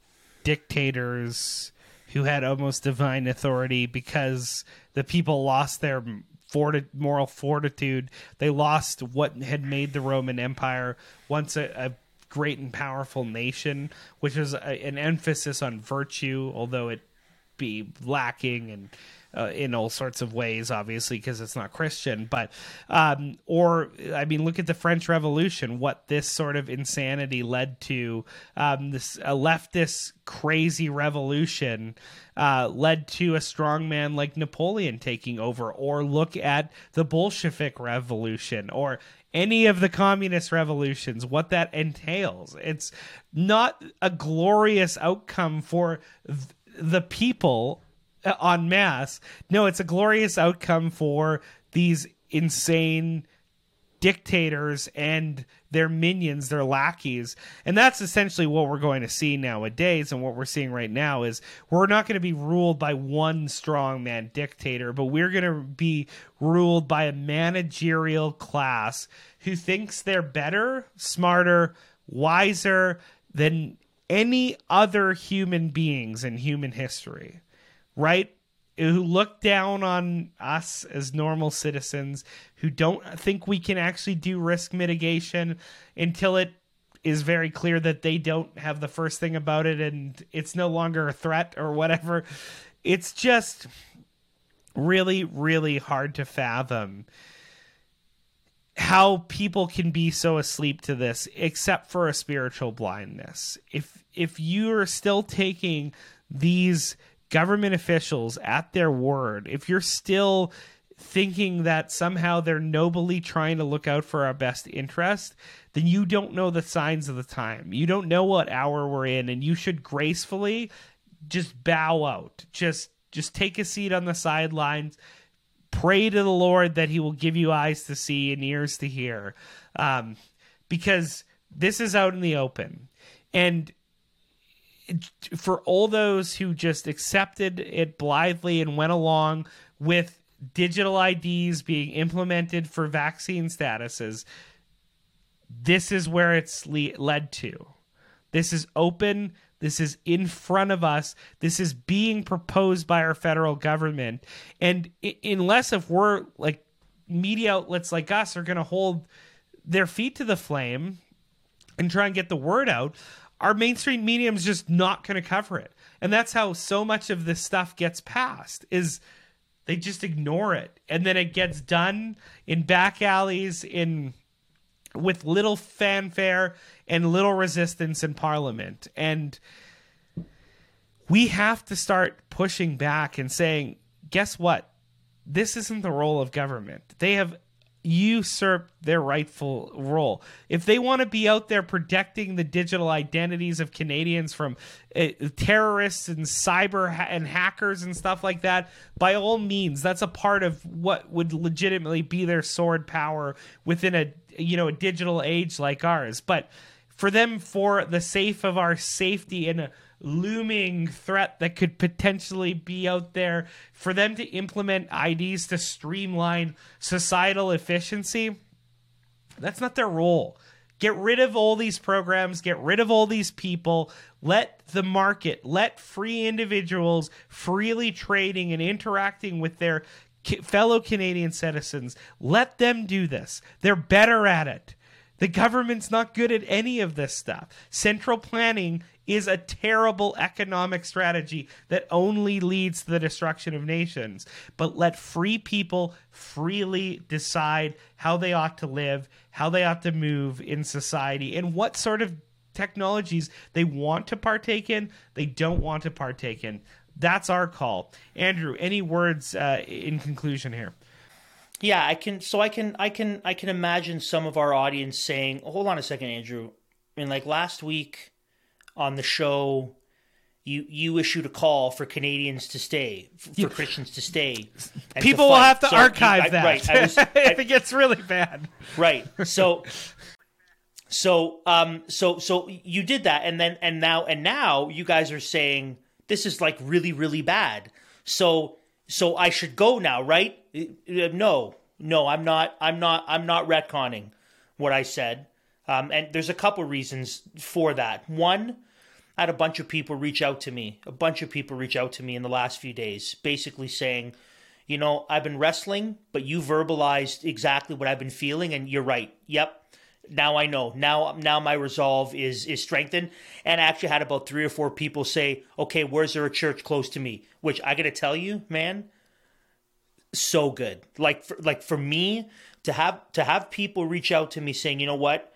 dictators who had almost divine authority because the people lost their moral fortitude. They lost what had made the Roman Empire once a great and powerful nation, which was an emphasis on virtue, although it be lacking and in all sorts of ways, obviously, because it's not Christian. But, look at the French Revolution, what this sort of insanity led to. This leftist crazy revolution led to a strong man like Napoleon taking over. Or look at the Bolshevik Revolution, or any of the communist revolutions, what that entails. It's not a glorious outcome for the people en masse. No, it's a glorious outcome for these insane dictators and their minions, their lackeys. And that's essentially what we're going to see nowadays. And what we're seeing right now is we're not going to be ruled by one strongman dictator, but we're going to be ruled by a managerial class who thinks they're better, smarter, wiser than any other human beings in human history. Right? Who look down on us as normal citizens, who don't think we can actually do risk mitigation until it is very clear that they don't have the first thing about it and it's no longer a threat or whatever. It's just really, really hard to fathom how people can be so asleep to this, except for a spiritual blindness. If you're still taking these government officials at their word, if you're still thinking that somehow they're nobly trying to look out for our best interest, then you don't know the signs of the time. You don't know what hour we're in, and you should gracefully just bow out. Just take a seat on the sidelines. Pray to the Lord that he will give you eyes to see and ears to hear, because this is out in the open. And for all those who just accepted it blithely and went along with digital IDs being implemented for vaccine statuses, this is where it's led to. This is open. This is in front of us. This is being proposed by our federal government. And unless if we're like media outlets like us are going to hold their feet to the flame and try and get the word out, our mainstream medium is just not going to cover it. And that's how so much of this stuff gets passed, is they just ignore it. And then it gets done in back alleys with little fanfare and little resistance in Parliament. And we have to start pushing back and saying, guess what? This isn't the role of government. They have usurp their rightful role. If they want to be out there protecting the digital identities of Canadians from terrorists and cyber and hackers and stuff like that, by all means, that's a part of what would legitimately be their sword power within a digital age like ours. But for them, for the sake of our safety and looming threat that could potentially be out there, for them to implement IDs to streamline societal efficiency, that's not their role. Get rid of all these programs, get rid of all these people, let the market, let free individuals freely trading and interacting with their fellow Canadian citizens, let them do this. They're better at it. The government's not good at any of this stuff. Central planning is a terrible economic strategy that only leads to the destruction of nations. But let free people freely decide how they ought to live, how they ought to move in society, and what sort of technologies they want to partake in, they don't want to partake in. That's our call. Andrew, any words in conclusion here? Yeah, I can imagine some of our audience saying, "Hold on a second, Andrew. I mean, like last week on the show, you issued a call for Canadians to stay, for Christians to stay. And people to will fight." have to archive that. Right. If it gets really bad. Right. So you did that, and now you guys are saying this is like really, really bad. So I should go now, right? No, I'm not retconning what I said. And there's a couple reasons for that. One, I had a bunch of people reach out to me in the last few days, basically saying, I've been wrestling, but you verbalized exactly what I've been feeling, and you're right. Yep. Now I know. Now my resolve is strengthened. And I actually had about 3 or 4 people say, okay, where's there a church close to me? Which I got to tell you, man, so good. Like for me to have people reach out to me saying, you know what,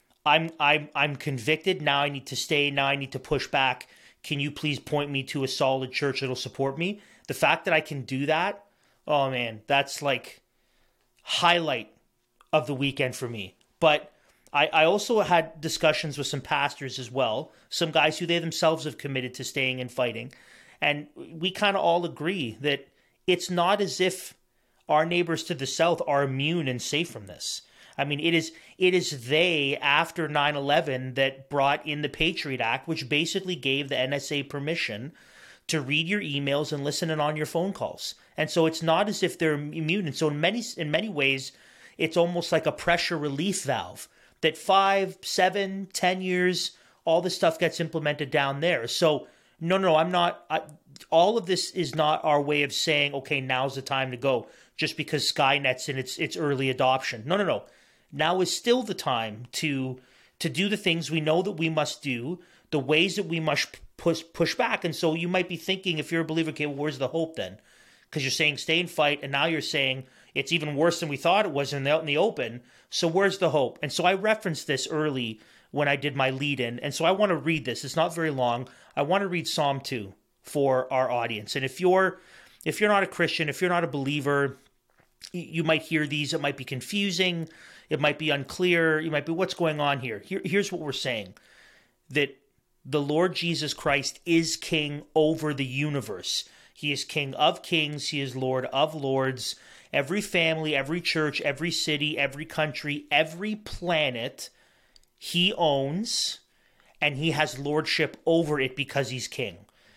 I'm convicted. Now I need to stay. Now I need to push back. Can you please point me to a solid church that'll support me? The fact that I can do that, oh man, that's like highlight of the weekend for me. But I also had discussions with some pastors as well, some guys who they themselves have committed to staying and fighting. And we kind of all agree that it's not as if our neighbors to the south are immune and safe from this. I mean, it is they, after 9/11, that brought in the Patriot Act, which basically gave the NSA permission to read your emails and listen in on your phone calls. And so it's not as if they're immune. And so in many ways, it's almost like a pressure relief valve that 5, 7, 10 years, all this stuff gets implemented down there. So no, I'm not. All of this is not our way of saying, okay, now's the time to go, just because Skynet's in its early adoption. No. Now is still the time to do the things we know that we must do, the ways that we must push back. And so you might be thinking, if you're a believer, okay, well, where's the hope then? Because you're saying stay and fight, and now you're saying it's even worse than we thought it was in the open. So where's the hope? And so I referenced this early when I did my lead-in. And so I want to read this. It's not very long. I want to read Psalm 2 for our audience. And if you're not a Christian, if you're not a believer, you might hear these. It might be confusing. It might be unclear. You might be, what's going on here? Here's what we're saying. That the Lord Jesus Christ is king over the universe. He is King of kings. He is Lord of lords. Every family, every church, every city, every country, every planet, he owns, and he has lordship over it because he's king.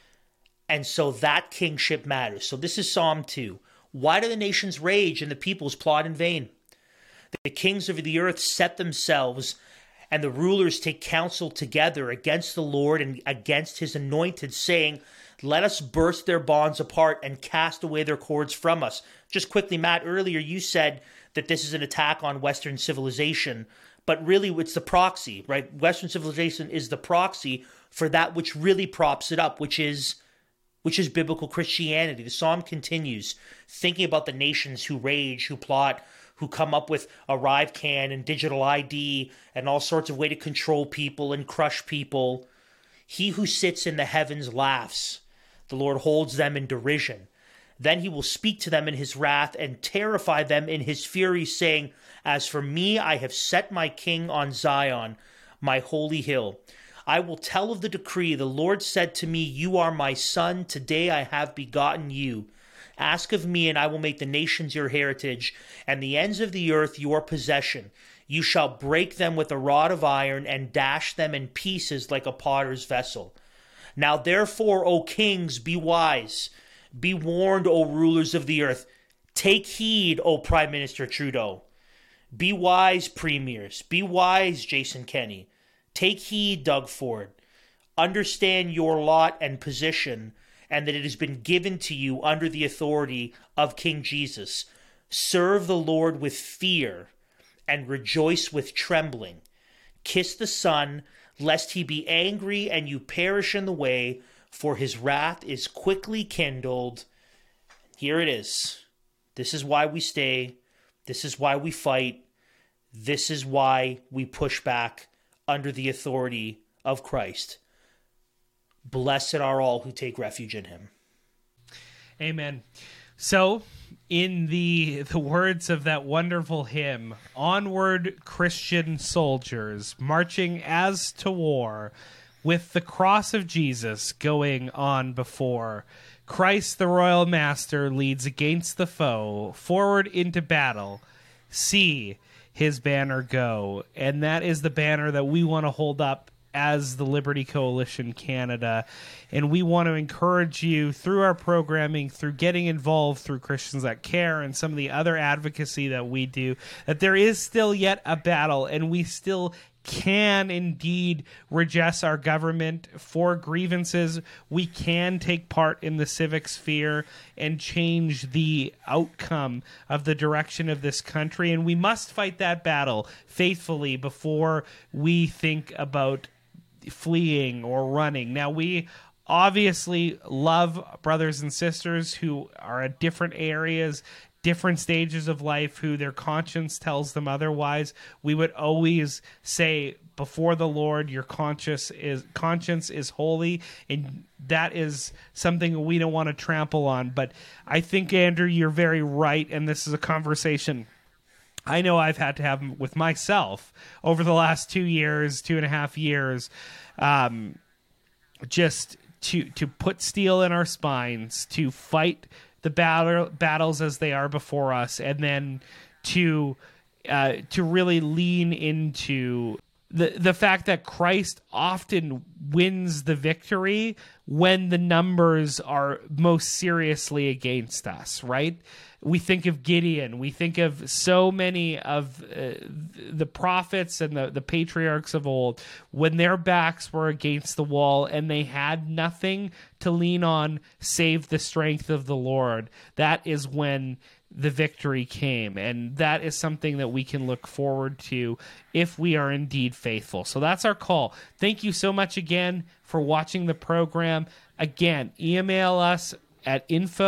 And so that kingship matters. So this is Psalm 2. Why do the nations rage and the peoples plot in vain? The kings of the earth set themselves, and the rulers take counsel together against the Lord and against his anointed, saying, let us burst their bonds apart and cast away their cords from us. Just quickly, Matt, earlier you said that this is an attack on Western civilization, but really it's the proxy, right? Western civilization is the proxy for that which really props it up, which is biblical Christianity. The psalm continues, thinking about the nations who rage, who plot, who come up with ArriveCAN and digital ID and all sorts of way to control people and crush people. He who sits in the heavens laughs. The Lord holds them in derision. Then he will speak to them in his wrath and terrify them in his fury, saying, as for me, I have set my king on Zion, my holy hill. I will tell of the decree. The Lord said to me, you are my son. Today I have begotten you. Ask of me, and I will make the nations your heritage, and the ends of the earth your possession. You shall break them with a rod of iron and dash them in pieces like a potter's vessel. Now therefore, O kings, be wise. Be warned, O rulers of the earth. Take heed, O Prime Minister Trudeau. Be wise, premiers. Be wise, Jason Kenney. Take heed, Doug Ford. Understand your lot and position, and that it has been given to you under the authority of King Jesus. Serve the Lord with fear and rejoice with trembling. Kiss the Son, lest he be angry and you perish in the way, for his wrath is quickly kindled. Here it is. This is why we stay. This is why we fight. This is why we push back under the authority of Christ. Blessed are all who take refuge in him. Amen. So, in the words of that wonderful hymn, onward Christian soldiers, marching as to war, with the cross of Jesus going on before. Christ the royal master leads against the foe, forward into battle. See his banner go. And that is the banner that we want to hold up as the Liberty Coalition Canada. And we want to encourage you through our programming, through getting involved through Christians That Care and some of the other advocacy that we do, that there is still yet a battle, and we still can indeed redress our government for grievances. We can take part in the civic sphere and change the outcome of the direction of this country. And we must fight that battle faithfully before we think about fleeing or running. Now, we obviously love brothers and sisters who are at different areas, different stages of life, who their conscience tells them otherwise. We would always say, before the Lord, your conscience is holy, and that is something we don't want to trample on. But I think, Andrew, you're very right, and this is a conversation I know I've had to have with myself over the last 2.5 years, just to put steel in our spines, to fight the battles as they are before us, and then to really lean into the fact that Christ often wins the victory when the numbers are most seriously against us, right? We think of Gideon. We think of so many of the prophets and the patriarchs of old when their backs were against the wall and they had nothing to lean on save the strength of the Lord. That is when the victory came, and that is something that we can look forward to if we are indeed faithful. So that's our call. Thank you so much again for watching the program. Again, email us at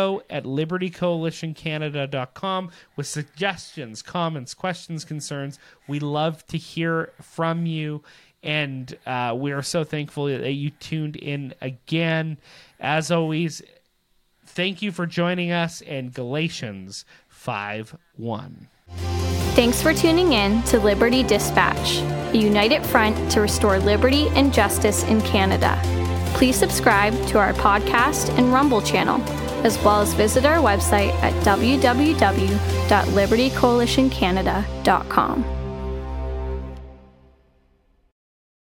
info@libertycoalitioncanada.com with suggestions, comments, questions, concerns. We love to hear from you, and we are so thankful that you tuned in again. As always, thank you for joining us in Galatians 5:1. Thanks for tuning in to Liberty Dispatch, a united front to restore liberty and justice in Canada. Please subscribe to our podcast and Rumble channel, as well as visit our website at www.libertycoalitioncanada.com.